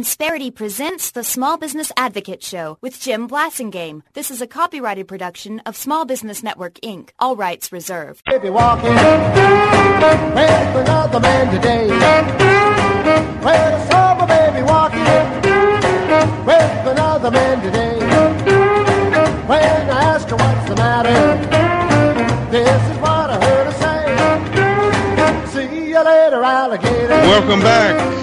Insperity presents the Small Business Advocate Show with Jim Blasingame. This is a copyrighted production of Small Business Network, Inc. All rights reserved. Baby walking, ready for another man today. Well, I saw my baby walking, ready for another man today. When I asked her what's the matter, this is what I heard her say. See you later, alligator. Welcome back.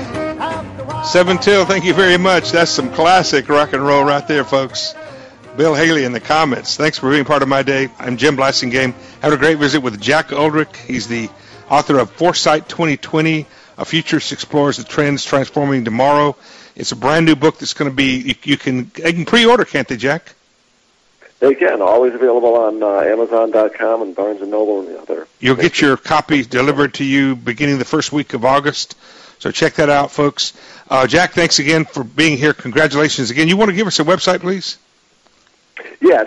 7 Till, thank you very much. That's some classic rock and roll right there, folks. Bill Haley in the comments. Thanks for being part of my day. I'm Jim Blasingame. Had a great visit with Jack Uldrich. He's the author of Foresight 2020, A Futurist Explores the Trends Transforming Tomorrow. It's a brand new book that's going to be, they can pre-order, can't they, Jack? They can. Always available on Amazon.com and Barnes & Noble and the other. You'll get your copy delivered to you beginning the first week of August. So check that out, folks. Jack, thanks again for being here. Congratulations again. You want to give us a website, please? Yes,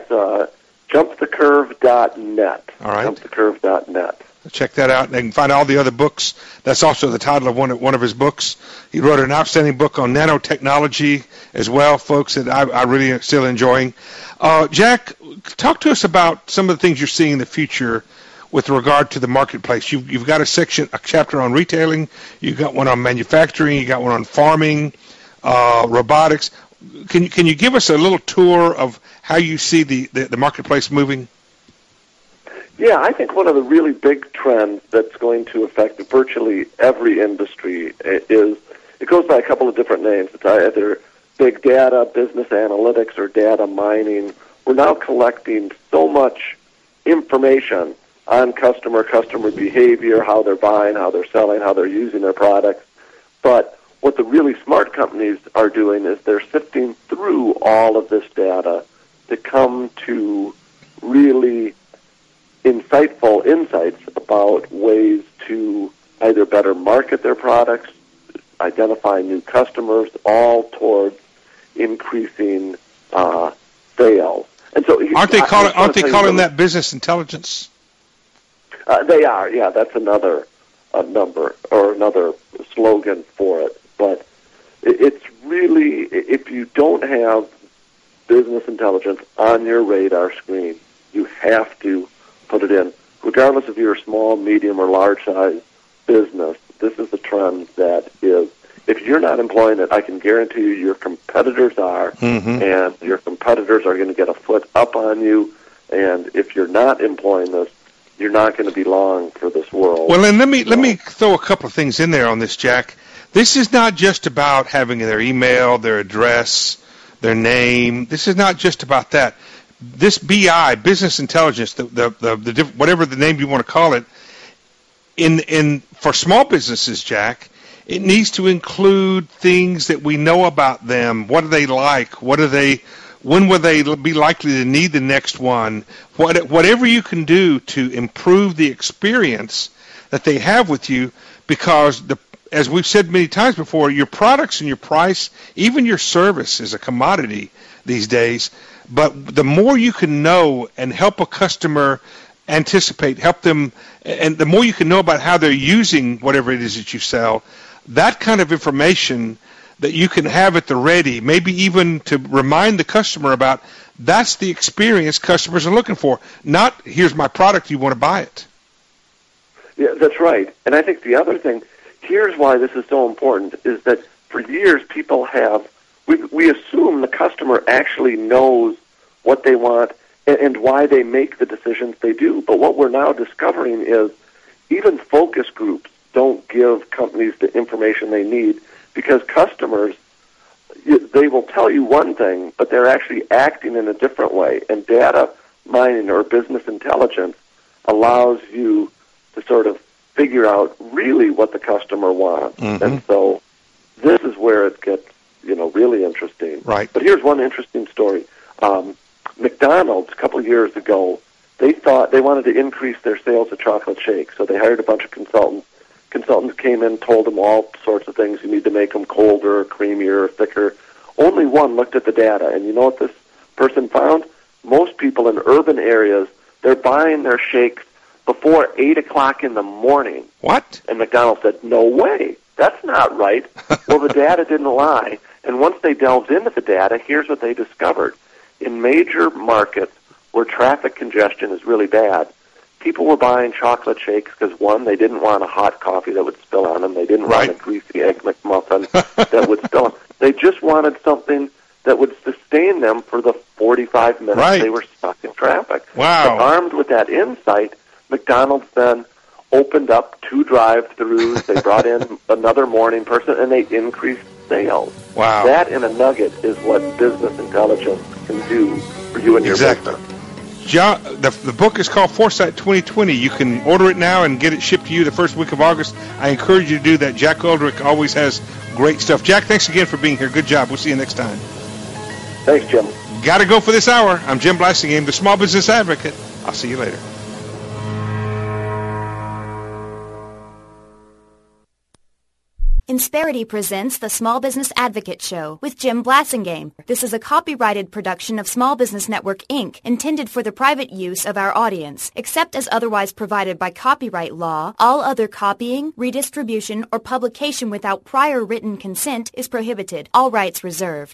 jumpthecurve.net. All right. Jumpthecurve.net. Check that out. They can find all the other books. That's also the title of one of his books. He wrote an outstanding book on nanotechnology as well, folks, that I really am still enjoying. Jack, talk to us about some of the things you're seeing in the future with regard to the marketplace. You've got a chapter on retailing. You've got one on manufacturing. You got one on farming, robotics. Can you give us a little tour of how you see the marketplace moving? Yeah, I think one of the really big trends that's going to affect virtually every industry is, it goes by a couple of different names. It's either big data, business analytics, or data mining. We're now collecting so much information on customer behavior, how they're buying, how they're selling, how they're using their products. But what the really smart companies are doing is they're sifting through all of this data to come to really insightful insights about ways to either better market their products, identify new customers, all towards increasing sales. And so, aren't they calling that business intelligence? They are, yeah. That's another number or another slogan for it. But it's really, if you don't have business intelligence on your radar screen, you have to put it in. Regardless if you're a small, medium, or large-size business, this is the trend that is, if you're not employing it, I can guarantee you your competitors are, and your competitors are going to get a foot up on you. And if you're not employing this, you're not going to be long for this world. Well, and let me throw a couple of things in there on this, Jack. This is not just about having their email, their address, their name. This is not just about that. This BI, business intelligence, the whatever the name you want to call it, for small businesses, Jack, it needs to include things that we know about them. What are they like? When will they be likely to need the next one? Whatever you can do to improve the experience that they have with you, because as we've said many times before, your products and your price, even your service is a commodity these days. But the more you can know and help a customer anticipate, help them, and the more you can know about how they're using whatever it is that you sell, that kind of information that you can have at the ready, maybe even to remind the customer about, that's the experience customers are looking for. Not, here's my product, you want to buy it. Yeah, that's right. And I think the other thing, here's why this is so important, is that for years people we assume the customer actually knows what they want and why they make the decisions they do. But what we're now discovering is even focus groups don't give companies the information they need, because customers, they will tell you one thing, but they're actually acting in a different way. And data mining or business intelligence allows you to sort of figure out really what the customer wants. And so this is where it gets, really interesting. Right. But here's one interesting story. McDonald's, a couple of years ago, they thought they wanted to increase their sales of chocolate shakes, so they hired a bunch of consultants. Consultants came in, told them all sorts of things. You need to make them colder, creamier, thicker. Only one looked at the data, and you know what this person found? Most people in urban areas, they're buying their shakes before 8 o'clock in the morning. What? And McDonald's said, no way. That's not right. Well, the data didn't lie. And once they delved into the data, here's what they discovered. In major markets where traffic congestion is really bad, people were buying chocolate shakes because, one, they didn't want a hot coffee that would spill on them. They didn't want a greasy Egg McMuffin that would spill on them. They just wanted something that would sustain them for the 45 minutes they were stuck in traffic. Wow. But armed with that insight, McDonald's then opened up 2 drive-thrus. They brought in another morning person, and they increased sales. Wow. That, in a nugget, is what business intelligence can do for you and your business. John, the book is called Foresight 2020. You can order it now and get it shipped to you the first week of August. I encourage you to do that. Jack Goldrick always has great stuff. Jack, thanks again for being here. Good job. We'll see you next time. Thanks, Jim. Got to go for this hour. I'm Jim Blasingame, the Small Business Advocate. I'll see you later. Insperity presents the Small Business Advocate Show with Jim Blasingame. This is a copyrighted production of Small Business Network, Inc., intended for the private use of our audience. Except as otherwise provided by copyright law, all other copying, redistribution, or publication without prior written consent is prohibited. All rights reserved.